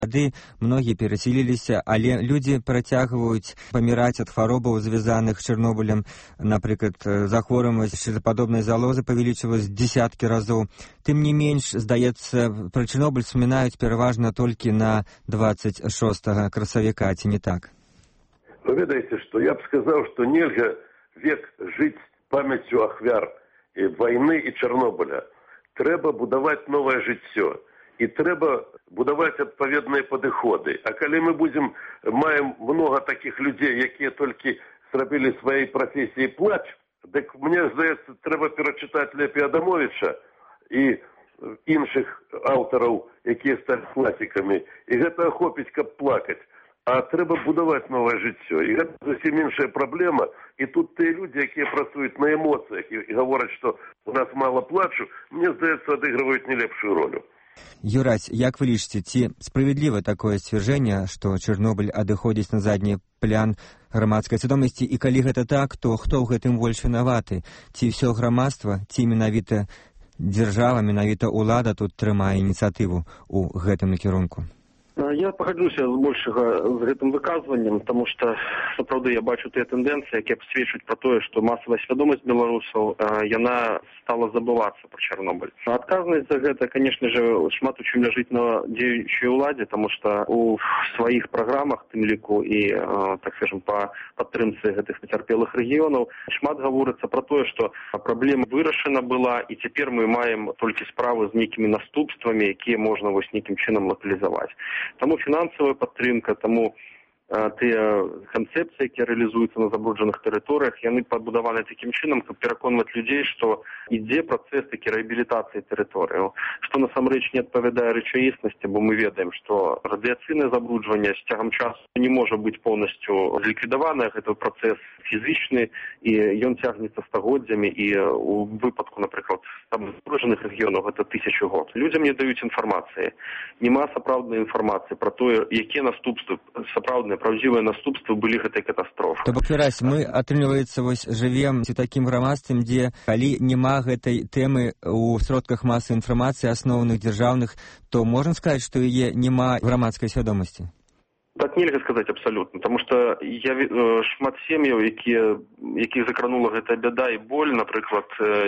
Тады многія перасіліліся, але людзі працягваюць паміраць ад хваробаў, звязаных з Чарнобылем. Напрыклад, захворванасць шызападобнай залозы павялічылась дзесяткі разоў. Тым не менш, здаецца, пра Чарнобыль вспамінаюць пераважна толькі на 26 красавіка, ці не так? Вы ведаеце, што я б сказаў, што нельга век жыць памяццю ахвяр і вайны і Чарнобыля. Трэба будаваць новае жыццё. І трэба будаваць адпаведныя падыходы. А калі мы маем много такіх людзей, якія толькі зрабілі сваёй прафесіі плач, дык мне здаецца, трэба перачытаць лепей Адамовіча і іншых аўтараў, якія сталі класікамі. І гэта ахопіць, каб плакаць. А трэба будаваць новае жыццё. І гэта зусім іншая праблема. І тут тыя людзі, якія працуюць на эмоцыях і гавораць, што у нас мала плачу, мне здаецца, адыгрываюць не лепшую ролю. Юрась, як вы лічыце, ці справядліва такое сцвярджэнне, што Чарнобыль адыходзіць на задні план грамадскай свядомасці, і калі гэта так, то хто ў гэтым больш вінаваты? Ці ўсё грамадства, ці менавіта дзяржава, менавіта ўлада тут трымае ініцыятыву ў гэтым накірунку? Я пагаджуся збольшага з гэтым выказваннем, таму што, сапраўды, я бачу тыя тэндэнцыі, якія б сведчаць пра тое, што масавая свядомасць беларусаў, яна стала забывацца пра Чарнобыль. Адказнасць за гэта, канешне же, шмат у чым ляжыць на дзеючай уладзе, таму што у сваіх праграмах, тым ліку і, так скажем, па падтрымцы гэтых пацярпелых рэгіёнаў, шмат гаворыцца пра тое, што праблема вырашана была, і цяпер мы маем толькі справы з нейкімі наступствамі, якія можна вось нейкім чынам лакалізаваць. Таму фінансавая падтрымка, таму тыя канцэпцыі, якія рэалізуюцца на забруджаных тэрыторыях, яны пабудаваны такім чынам, каб пераконваць людзей, што ідзе працэс такі рэабілітацыі тэрыторыяў, што насамрэч не адпавядае рэчаіснасці, бо мы ведаем, што радыяцыйнае забруджванне з цягам часу не можа быць поўнасцю ліквідаваны, гэта працэс фізічны, і ён цягнецца стагоддзямі, і у выпадку, напрыклад, там забруджаных рэгіёнаў гэта 1000 год. Людзям не даюць інфармацыі. Нема сапраўднай інфармацыі пра тое, якія наступствы, сапраўдныя правдзівыя наступствы былі гэтай катастрофы. То бок, Юрась, мы, атрымліваецца, вось жывем у такім грамадстве, дзе калі няма гэтай тэмы ў сродках масавай інфармацыі асноўных дзяржаўных, то можна сказаць, што яе няма грамадскай свядомасці? Так нельга сказаць абсалютна, таму што я шмат сем'яў, якіх закранула гэтая бяда і боль, напрыклад,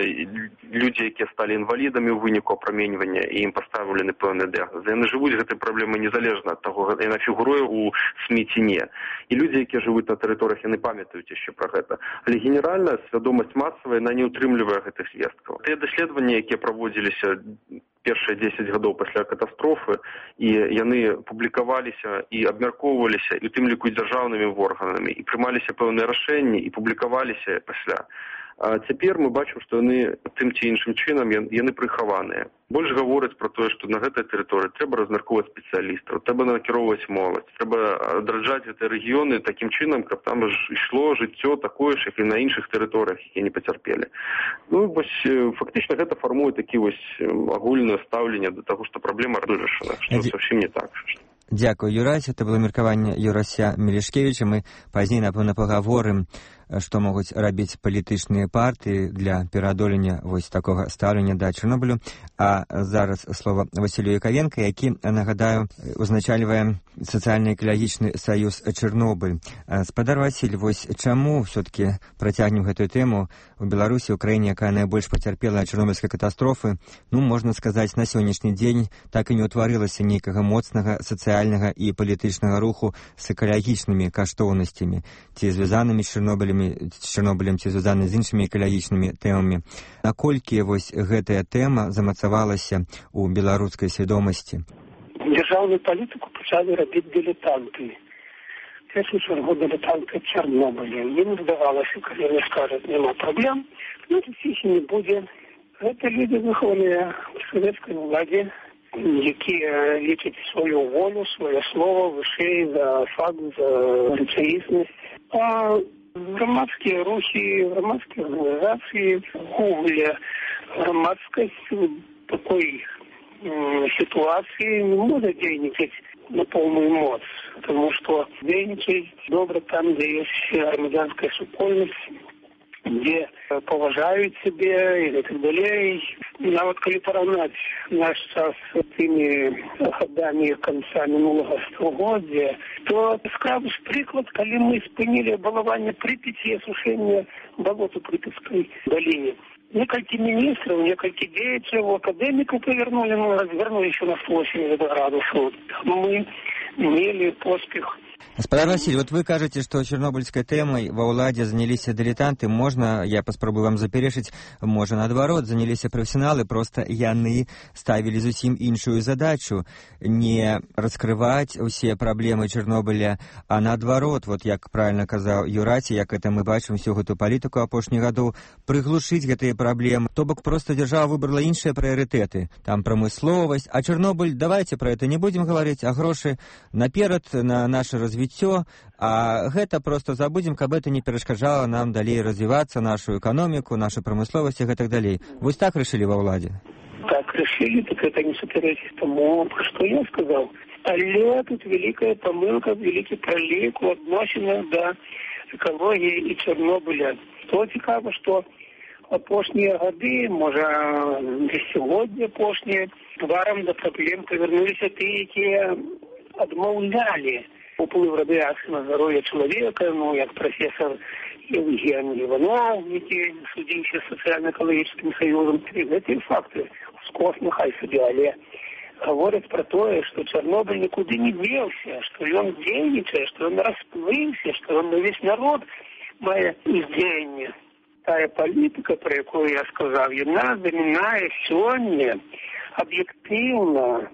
людзі, якія сталі інвалідамі ў выніку апраменьвання, і ім паставлены пэўныя дыягназы. Яны жывуць гэтай праблемай незалежна ад таго, яна фігуруе ў СМІ ці не. І людзі, якія жывуць на тэрыторыях, яны памятаюць яшчэ пра гэта. Але генеральная свядомасць масавая, яна не ўтрымлівае гэтых звесткаў. Тыя даследаванні, якія праводзіліся першыя 10 гадоў пасля катастрофы, і яны публікаваліся і абмяркоўваліся, і у тым ліку і дзяржаўнымі органамі, і прымаліся пэўныя рашэнні, і публікаваліся пасля. А цяпер мы бачым, што яны тым ці іншым чынам яны прыхаваныя. Больш гавораць пра тое, што на гэтай тэрыторыі трэба размяркоўваць спецыялістаў, трэба накіроўваць моладзь, трэба адраджаць гэтыя рэгіёны такім чынам, каб там ішло жыццё такое ж, як і на іншых тэрыторыях, якія не пацярпелі. Ну, вось, фактычна гэта фармуе такі вось агульнае стаўленне да таго, што праблема вырашана, што зусім не так. Дзякую, Юрась. Это было меркаванне Юрася Мелешкевіча. Мы пазней, напэўна, пагаворым, што могуць рабіць палітычныя партыі для пераадолення вось такога стаўлення да Чарнобылю. А зараз слова Васілю Яковенка, які, нагадаю, узначальвае сацыяльна-экалагічны саюз Чарнобыль. Спадар Васіль, вось чаму ўсё-такі працягнем гэтую тэму у Беларусі, у краіне, якая найбольш пацярпела ад чарнобыльскай катастрофы, ну, можна сказаць, на сённяшні дзень так і не ўтварылася нейкага моцнага сацыяльнага і палітычнага руху з экалагічнымі каштоўнасцямі, ці звязанымі з Чарнобылем, ці звязаны з іншымі экалагічнымі тэмамі. Наколькі вось гэтая тэма замацавалася ў беларускай свядомасці? Дзяржаўную палітыку пачалі рабіць дылетанты. Першую чаргу дылетанты Чарнобыля. Ім здавалася, калі не скажуць, няма праблем, ну, іх не будзе. Гэта людзі выхаваныя ў савецкай уладзе, якія лічаць сваю волю, сваё слова вышэй за факт, за рэчаіснасць. А громадские рухи, громадские организации, гугля, громадскость в такой ситуации не может дейничать на полную моц, потому что дейничать добро там, где есть громадянская супольность, где поважают себя и так далее. А вот коли поравнать наш час с теми годами конца минулого столетия, то скажу приклад, коли мы спынили балование Припяти и осушение болот у Припятской долине. Некалькі міністрів, некалькі діячів, академіків повернули, развернули еще на 180 градусов. Мы имели поспех. Господа Василий, вот вы кажете, что чернобыльской темой во ўладзе занялись дилетанты. Можно, я паспробую вам заперечыць, можа наадварот, занялись профессионалы, просто яны ставили зусім іншую задачу, не раскрывать усе проблемы Чернобыля, а наадварот, вот як правильно казаў Юрацій, як это мы бачым всю гэту палітыку апошніх гадоў, прыглушыць гэтыя праблемы. То бок просто держава выбрала іншыя прыярытэты, там промысловасць, а Чернобыль, давайте про это не будем говорить, а грошы наперад на наше развіццё, а гэта просто забудем, каб это не перашкаджала нам далей развиваться, нашу экономику, нашу промысловасць и так далей. Вось так решили во ўладзе? Так решили, так это не суперечит тому, что я сказал. Але тут великая помылка, великий пролик в отношеннях до экологии и Чернобыля. То цікаво, что апошнія гады, можа, не сегодня апошнія, тварам до проблем повернулись тыя, якія адмаўлялі уплыв радиации на здоровье человека, як профессор Евген Иванов, який судился с социально-экологическим союзом. Эти факты скос нехай собі, але говорят про то, что Чернобыль никуда не делся, что он дейничает, что он расплылся, что он на весь народ мае издеяние. Тая политика, про якую я сказал, она заминает сегодня объективно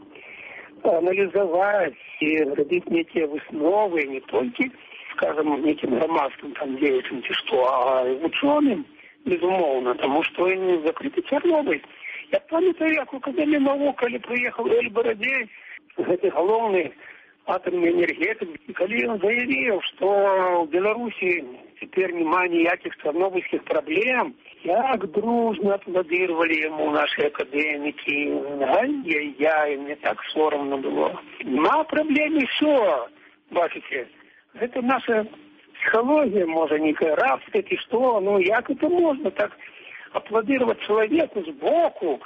анализовать и робить некие высновы не только, скажем, неким громадским там деятелям, а ученым, безумовно, потому что они закрыты Чернобыль. Я памятаю, як в Академии наук, коли приехал Эль Бородей, это головный атомный энергетик, и коли он заявил, что в Беларуси теперь нема никаких чернобыльских проблем, як дружно аплодировали ему наши академики. Ай-яй-яй, мне так соромно было. Нема проблем и все. Бачите, это наша психология, может, некая рабская, и что, ну, як это можно так аплодировать человеку сбоку,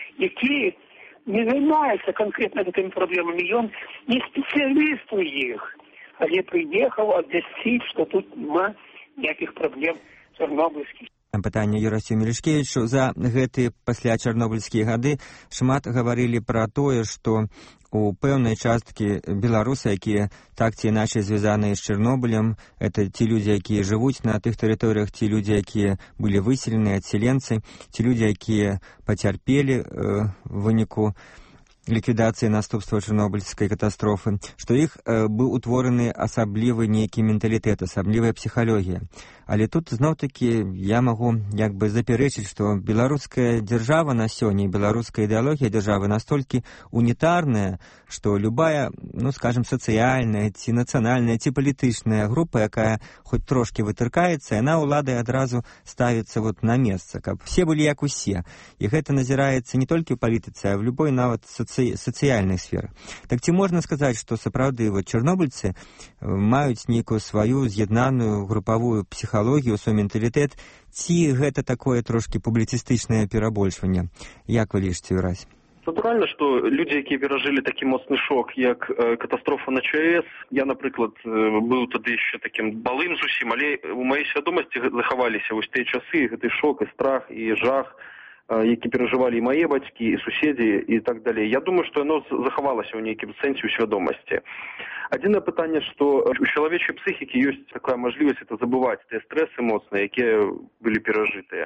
який не займається конкретно этими проблемами, и он не специалист у них, а я приехал объяснить, что тут нема никаких проблем чернобыльских. Пытанне Юрасію Мелішкевічу. За гэтыя пасля чарнобыльскія гады шмат гаварылі пра тое, што у пэўнай часткі беларусы, якія так ці іначай звязаныя з Чарнобылем, это ті людзі, якія жывуць на тых тэрыторыях, ті людзі, якія былі выселены, адселенцы, ці людзі, якія пацярпелі в выніку ліквідацыі наступства чарнобыльскай катастрофы, што іх быў утвораны асаблівы нейкі менталітэт, асаблівая псіхалогія. Але тут зноў-такі я магу як бы запярэчыць, што беларуская дзяржава на сёння, беларуская ідэалогія дзяржавы настолькі унітарная, што любая, ну, скажем, сацыяльная, ці нацыянальная, ці палітычная група, якая хоць трошкі вытыркаецца, яна ўладай адразу ставіцца вот на месца, каб все былі як усе. І гэта назіраецца не толькі ў палітыцы, а в любой нават сацыяльнай сферы. Так ці можна сказаць, што сапраўды вот чарнобыльцы маюць нейкую сваю з'яднаную групавую псіхалогію, свой менталітэт, ці гэта такое трошкі публіцыстычнае перабольшванне? Як вы лічыце, Юрась? Натуральна, што людзі, якія перажылі такі моцны шок, як катастрофа на ЧАЭС, я, напрыклад, быў тады яшчэ такім балым зусім, але у маёй свядомасці захаваліся вось тыя часы, гэты шок і страх і жах, які перажывалі і мае бацькі, і суседзі, і так далей. Я думаю, што яно захавалася ў нейкім сэнсе ў свядомасці. Адзінае пытанне, што у чалавечай псіхікі ёсць такая мажлівасць это забываць тыя стрэсы моцныя, якія былі перажытыя.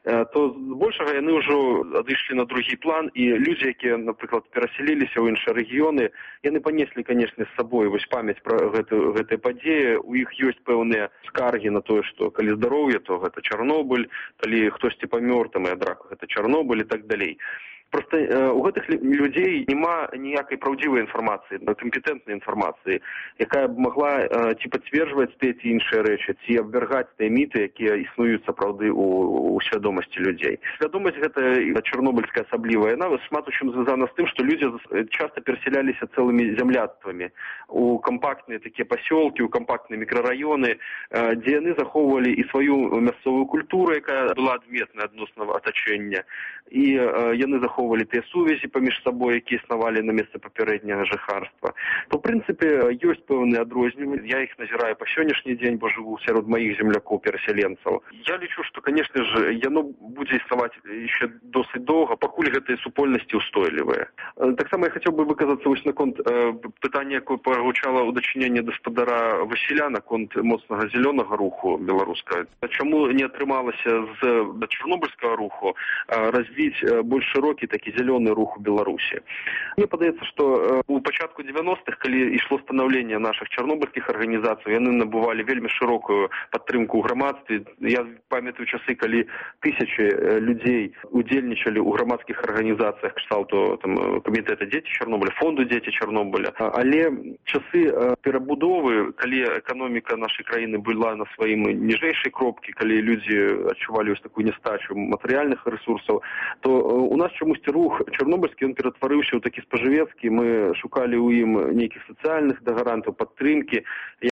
То збольшага яны ўжо адышлі на другі план, і людзі, якія, напрыклад, перасяліліся ў іншыя рэгіёны, яны панеслі, канешне, з сабой вось памяць пра гэтыя падзеі. У іх ёсць пэўныя скаргі на тое, што калі здароўе, то гэта Чарнобыль, калі хтосьці памёр, там і ад раку, гэта Чарнобыль і так далей. Просто у гэтых людзей няма ніякай праўдзівай інфармацыі, кампетэнтнай інфармацыі, якая б магла ці пацверджваць тыя ці іншыя рэчы, ці абвяргаць тыя міты, якія існуюць сапраўды у свядомасці людзей. Свядомасць гэта чарнобыльская асаблівая, яна шмат у чым звязана з тым, што людзі часта перасяляліся цэлымі зямляцтвамі у кампактныя такія пасёлкі, у кампактныя мікрараёны, дзе яны захоўвалі і сваю мясцовую культуру, якая была адметная адносна атачэння, і яны захоўвалі тыя сувязі паміж сабой, якія існавалі на месцы папярэдняга жыхарства. То, ў прынцыпе, ёсць пэўныя адрозненні. Я іх назіраю па сённяшні дзень, бо жыву сярод маіх землякоў-перасяленцаў. Я лічу, што, канешне ж, яно будзе існаваць яшчэ досыць доўга, пакуль гэтыя супольнасці ўстойлівыя. Таксама я хацеў бы выказацца вось наконт пытання, якое прагучала ў дачыненні гаспадара Васіля наконт моцнага зялёнага руху беларускага. Чаму не атрымалася з чарнобыльскага руху развіць больш шырокі такі зялёны рух у Беларусі? Мне падаецца, што у пачатку 90-х, калі ішло станаўленне нашых чарнобыльскіх арганізацый, яны набывалі вельмі шырокую падтрымку ў грамадстве. Я памятаю часы, калі тысячы людзей удзельнічалі ў грамадскіх арганізацыях кшталту камітэта дзеці Чарнобыля, фонду дзеці Чарнобыля. Але часы перабудовы, калі эканоміка нашай краіны была на сваім ніжэйшай кропкі, калі людзі адчувалі ось такую нестачу матэрыяльных рэсурсаў, то у нас чамусьці рух чарнобыльскі, ён ператварыўся ў такі спажывецкі, мы шукалі ў ім нейкіх сацыяльных гарантаў, падтрымкі.